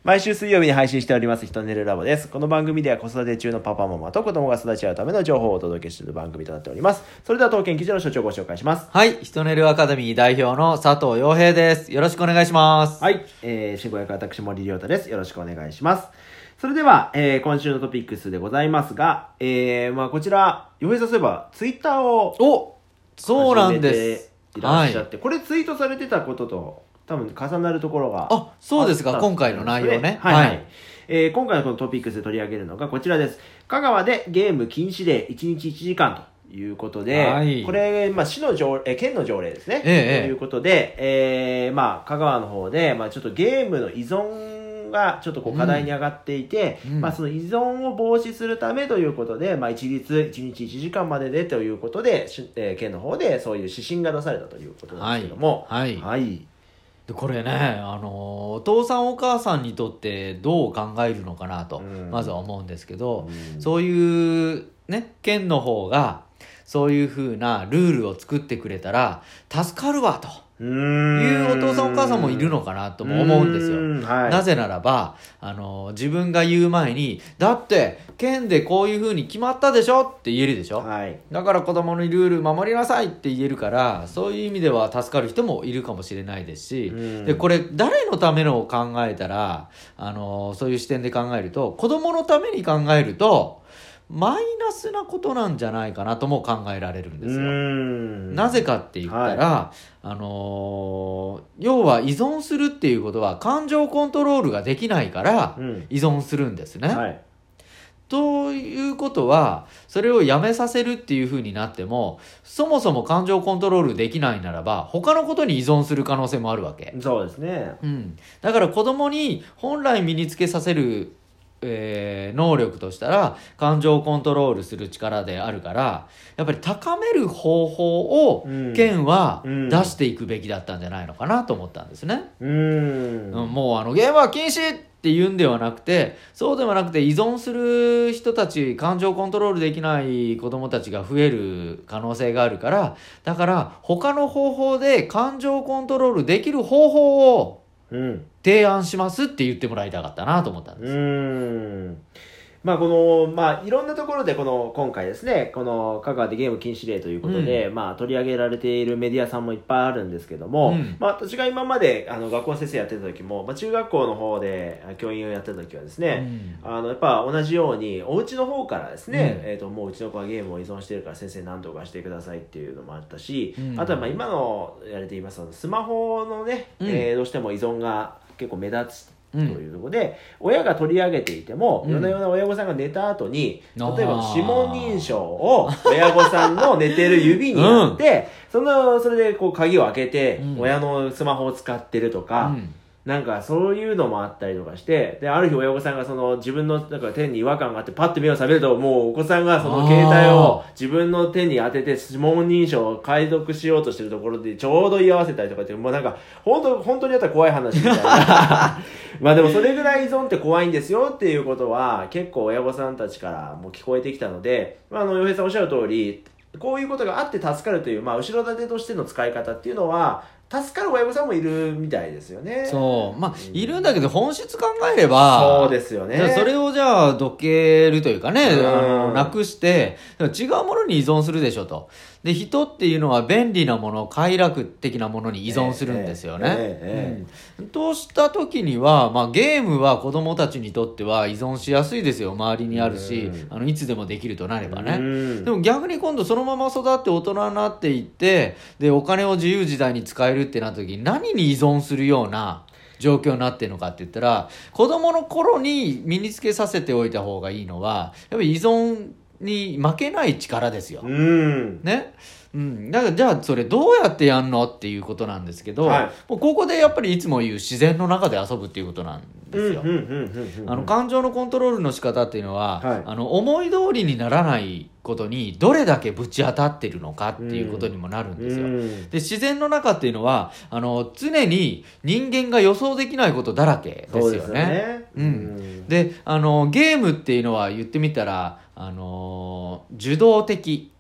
毎週水曜日に配信しておりますひとねるラボです。この番組では子育て中のパパママと子供が育ち合うための情報をお届けしている番組となっております。それでは当研記事の所長をご紹介します。 はい、ひとねるアカデミー代表の佐藤陽平です。よろしくお願いします。 はい、進行役私森亮太です。よろしくお願いします。それでは、今週のトピックスでございますが、こちら、陽平さんそういえばツイッターをそうなんです。 いらっしゃって、これツイートされてたことと多分重なるところがそうですか。今回の内容ね。 はい。今回のこのトピックスで取り上げるのがこちらです。香川でゲーム禁止令1日1時間ということで、はい、これ、市の県の条例ですね。ということで、香川の方で、ちょっとゲームの依存がちょっとこう課題に上がっていて、その依存を防止するためということで、一律1日1時間まででということで、県の方でそういう指針が出されたということなんですけども、 でこれね、お父さんお母さんにとってどう考えるのかなと、まずは思うんですけど、そういうね、県の方がそういう風なルールを作ってくれたら助かるわというお父さんお母さんもいるのかなとも思うんですよ。なぜならば、自分が言う前に、だって県でこういう風に決まったでしょって言えるでしょ、だから子供のルール守りなさいって言えるから、そういう意味では助かる人もいるかもしれないですし、でこれ誰のためのを考えたら、そういう視点で考えると、子供のために考えるとマイナスなことなんじゃないかなとも考えられるんですよ。なぜかって言ったら、要は依存するっていうことは感情コントロールができないから依存するんですね。ということは、それをやめさせるっていう風になっても、そもそも感情コントロールできないならば他のことに依存する可能性もあるわけ。 そうですね。 だから子供に本来身につけさせる能力としたら感情をコントロールする力であるから、やっぱり高める方法を県は出していくべきだったんじゃないのかなと思ったんですね。もうゲームは禁止って言うんではなくて、そうではなくて依存する人たち、感情コントロールできない子供たちが増える可能性があるから、だから他の方法で感情コントロールできる方法を提案しますって言ってもらいたかったなと思ったんです。 いろんなところで今回ですね、この香川でゲーム禁止令ということで、取り上げられているメディアさんもいっぱいあるんですけども、私が今まで学校の先生やってた時も、中学校の方で教員をやってた時はですね、やっぱ同じようにお家の方からですね、もううちの子はゲームを依存しているから先生何とかしてくださいっていうのもあったし、あとは今のやれていますスマホのね、どうしても依存が結構目立つというところで、親が取り上げていても、夜な夜な親御さんが寝た後に、例えば指紋認証を親御さんの寝てる指にやって、それでこう鍵を開けて、親のスマホを使ってるとか、なんかそういうのもあったりとかして、で、ある日親御さんが自分の手に違和感があってパッと目を覚めると、もうお子さんがその携帯を自分の手に当てて指紋認証を解読しようとしてるところでちょうど居合わせたりとかって、もうなんか本当にやったら怖い話みたいな。でもそれぐらい依存って怖いんですよっていうことは結構親御さんたちからも聞こえてきたので、洋平さんおっしゃる通り、こういうことがあって助かるという、後ろ盾としての使い方っていうのは、助かる親御さんもいるみたいですよね。 いるんだけど本質考えれば、 そうですよね。 それをじゃあどけるというかね、なくして違うものに依存するでしょと。で、人っていうのは便利なもの、快楽的なものに依存するんですよね。とした時には、ゲームは子供たちにとっては依存しやすいですよ。周りにあるし、いつでもできるとなればね。でも逆に今度そのまま育って大人になっていって、で、お金を自由自在に使えるってなった時に何に依存するような状況になってるのかって言ったら、子供の頃に身につけさせておいた方がいいのは、やっぱり依存に負けない力ですよ。ね。だからじゃあそれどうやってやんのっていうことなんですけど、もうここでやっぱりいつも言う自然の中で遊ぶっていうことなんですよ。感情のコントロールの仕方っていうのは、思い通りにならないことにどれだけぶち当たってるのかっていうことにもなるんですよ。で、自然の中っていうのは常に人間が予想できないことだらけですよね。で、ゲームっていうのは言ってみたら受動的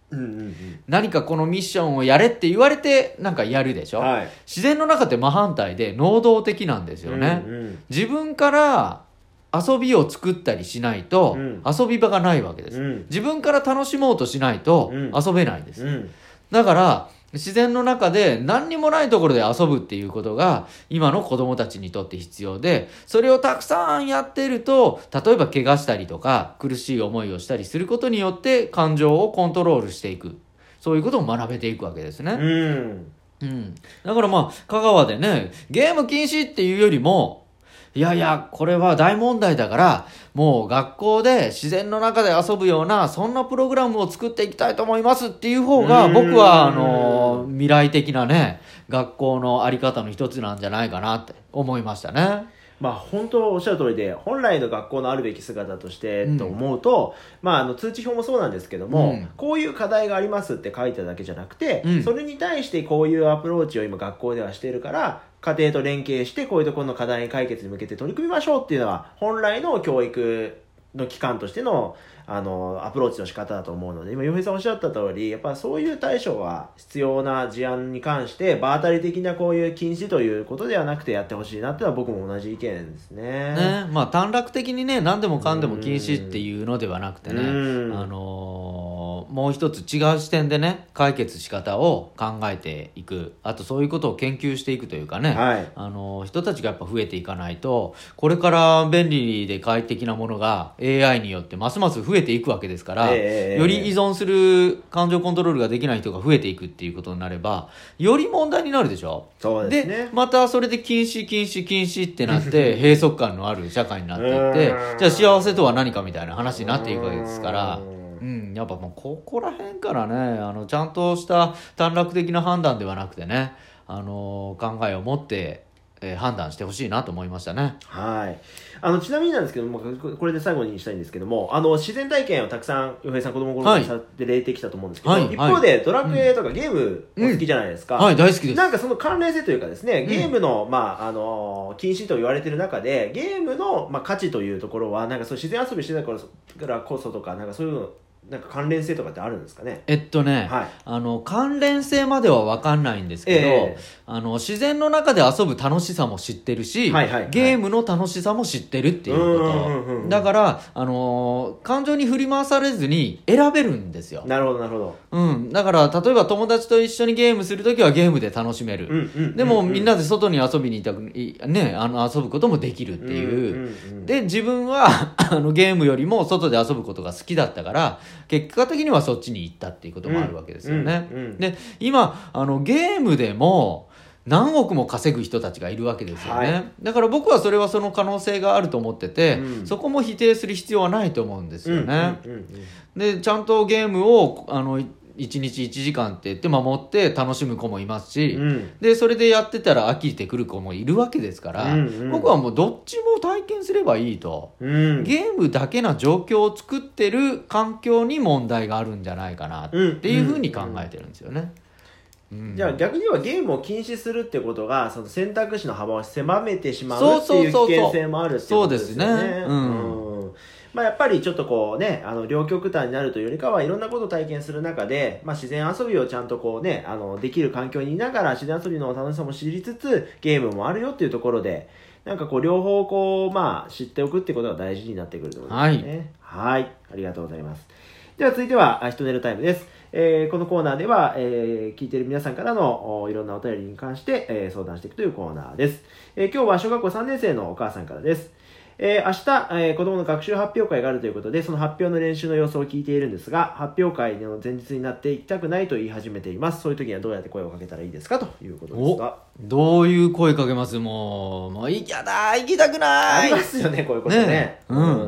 何かこのミッションをやれって言われてなんかやるでしょ、はい、自然の中って真反対で能動的なんですよね、自分から遊びを作ったりしないと遊び場がないわけです、自分から楽しもうとしないと遊べないです、だから自然の中で何にもないところで遊ぶっていうことが今の子供たちにとって必要で、それをたくさんやってると例えば怪我したりとか苦しい思いをしたりすることによって感情をコントロールしていく、そういうことを学べていくわけですね。だからまあ香川でねゲーム禁止っていうよりもいやいやこれは大問題だからもう学校で自然の中で遊ぶようなそんなプログラムを作っていきたいと思いますっていう方が僕は未来的なね学校のあり方の一つなんじゃないかなって思いましたね。 まあ本当おっしゃる通りで本来の学校のあるべき姿としてと思うと、まあ通知表もそうなんですけども、こういう課題がありますって書いただけじゃなくて、それに対してこういうアプローチを今学校ではしているから家庭と連携してこういうところの課題解決に向けて取り組みましょうっていうのは本来の教育の機関としてのアプローチの仕方だと思うので、今洋平さんおっしゃった通りやっぱそういう対処は必要な事案に関して場当たり的なこういう禁止ということではなくてやってほしいなっていうのは僕も同じ意見ですね。 まあ短絡的にね何でもかんでも禁止っていうのではなくてね、もう一つ違う視点でね解決仕方を考えていく、あとそういうことを研究していくというかね、人たちがやっぱ増えていかないとこれから便利で快適なものが AI によってますます増えていくわけですから、より依存する感情コントロールができない人が増えていくっていうことになればより問題になるでしょ。 そうですね。 でまたそれで禁止ってなって閉塞感のある社会になっていってじゃあ幸せとは何かみたいな話になっていくわけですから、やっぱもうここら辺からねちゃんとした短絡的な判断ではなくてね考えを持って判断してほしいなと思いましたね。 はい。ちなみになんですけども、これで最後にしたいんですけども、自然体験をたくさん洋平さん子供の頃からされてきたと思うんですけど、一方でドラクエとかゲームお好きじゃないですか。 はい、大好きです。 なんかその関連性というかですね、ゲームの禁止と言われている中でゲームの価値というところはなんかそう自然遊びしてたからこそとかなんかそういうのなんか関連性とかってあるんですかね。 関連性までは分かんないんですけど、自然の中で遊ぶ楽しさも知ってるし、ゲームの楽しさも知ってるっていうこと。だから、感情に振り回されずに選べるんですよ。 なるほど、なるほど。 だから、例えば友達と一緒にゲームするときはゲームで楽しめる。でも、みんなで外に遊びに行った、ね、遊ぶこともできるっていう。で、自分は、ゲームよりも外で遊ぶことが好きだったから、結果的にはそっちに行ったっていうこともあるわけですよね。で、今、ゲームでも何億も稼ぐ人たちがいるわけですよね。だから僕はそれはその可能性があると思ってて、そこも否定する必要はないと思うんですよね。で、ちゃんとゲームを、1日1時間って言って守って楽しむ子もいますし、でそれでやってたら飽きてくる子もいるわけですから、僕はもうどっちも体験すればいいと、ゲームだけな状況を作ってる環境に問題があるんじゃないかなっていうふうに考えてるんですよね。 じゃあ逆に言えばゲームを禁止するってことがその選択肢の幅を狭めてしまうっていう危険性もあるってことですよね。そうですね。やっぱりちょっとこうね両極端になるというよりかはいろんなことを体験する中で、自然遊びをちゃんとこうねできる環境にいながら自然遊びの楽しさも知りつつゲームもあるよっていうところでなんかこう両方こう知っておくってことが大事になってくるということですね。はい、ありがとうございます。では続いてはひとねるタイムです。このコーナーでは、聞いている皆さんからのいろんなお便りに関して、相談していくというコーナーです。今日は小学校3年生のお母さんからです。明日、子供の学習発表会があるということで、その発表の練習の様子を聞いているんですが、発表会の前日になって行きたくないと言い始めています。そういう時にはどうやって声をかけたらいいですかということですが。 どういう声かけます？もう行きたくない。 ありますよね、こういうことね。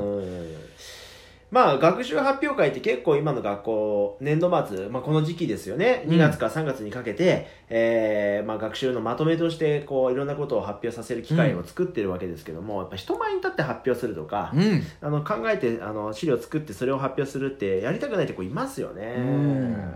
学習発表会って結構今の学校、年度末、この時期ですよね。2月から3月にかけて、学習のまとめとして、こう、いろんなことを発表させる機会を作ってるわけですけども、やっぱ人前に立って発表するとか、考えて、資料作ってそれを発表するって、やりたくないって子いますよね。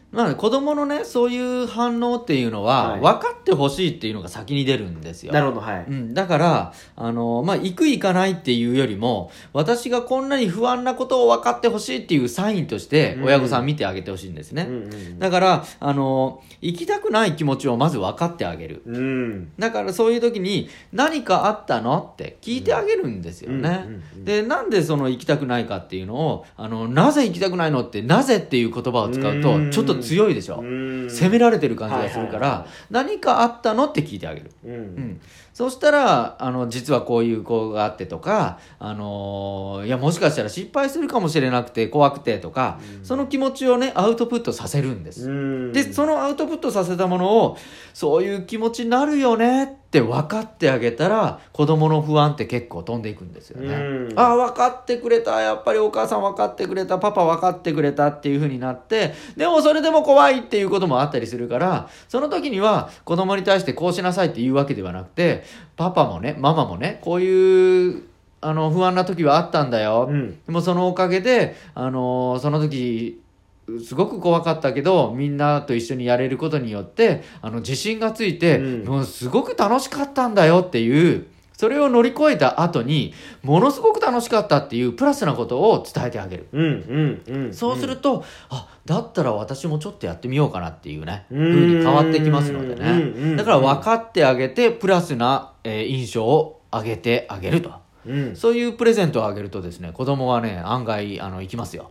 まあ、子供のね、そういう反応っていうのは、 はい分かってほしいっていうのが先に出るんですよ。 なるほど、はい。 だから、まあ、行く行かないっていうよりも、私がこんなに不安なことを分かってほしいっていうサインとして、親御さん見てあげてほしいんですね。だから、行きたくない気持ちをまず分かってあげる。だからそういう時に、何かあったのって聞いてあげるんですよね。で、なんでその行きたくないかっていうのを、なぜ行きたくないのって、なぜっていう言葉を使うと、ちょっと強いでしょ。責められてる感じがするから、何かあったのって聞いてあげる。そうしたら、実はこういう子があってとか、いや、もしかしたら失敗するかもしれなくて怖くてとか、その気持ちをね、アウトプットさせるんです。で、そのアウトプットさせたものを、そういう気持ちになるよねって分かってあげたら、子供の不安って結構飛んでいくんですよね。ああ、分かってくれた。やっぱりお母さん分かってくれた。パパ分かってくれたっていう風になって、でもそれでも怖いっていうこともあったりするから、その時には子供に対してこうしなさいっていうわけではなくて、パパもね、ママもね、こういう不安な時はあったんだよ。でもそのおかげで、その時、すごく怖かったけど、みんなと一緒にやれることによって、自信がついて、もうすごく楽しかったんだよっていう、それを乗り越えた後に、ものすごく楽しかったっていうプラスなことを伝えてあげる。そうすると、だったら私もちょっとやってみようかなっていうね、風に変わってきますのでね。だから分かってあげて、プラスな、印象を上げてあげると。そういうプレゼントをあげるとですね、子供はね、案外、行きますよ。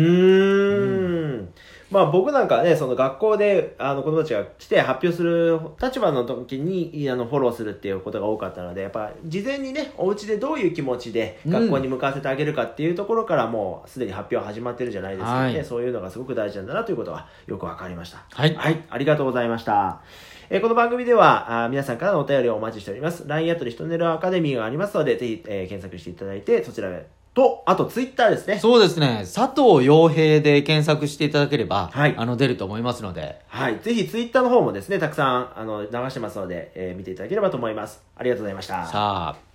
まあ僕なんかね、その学校で子供たちが来て発表する立場の時にフォローするっていうことが多かったので、やっぱ事前にね、お家でどういう気持ちで学校に向かわせてあげるかっていうところからもうすでに発表始まってるじゃないですかね、そういうのがすごく大事なんだなということがよくわかりました。はい、ありがとうございました。この番組では皆さんからのお便りをお待ちしております。LINE アプリひとねるアカデミーがありますので、ぜひ、検索していただいて、そちらでと、あとツイッターですね。 そうですね。佐藤陽平で検索していただければ、出ると思いますので。 はい。ぜひツイッターの方もですね、たくさん、流してますので、見ていただければと思います。ありがとうございました。 さあ。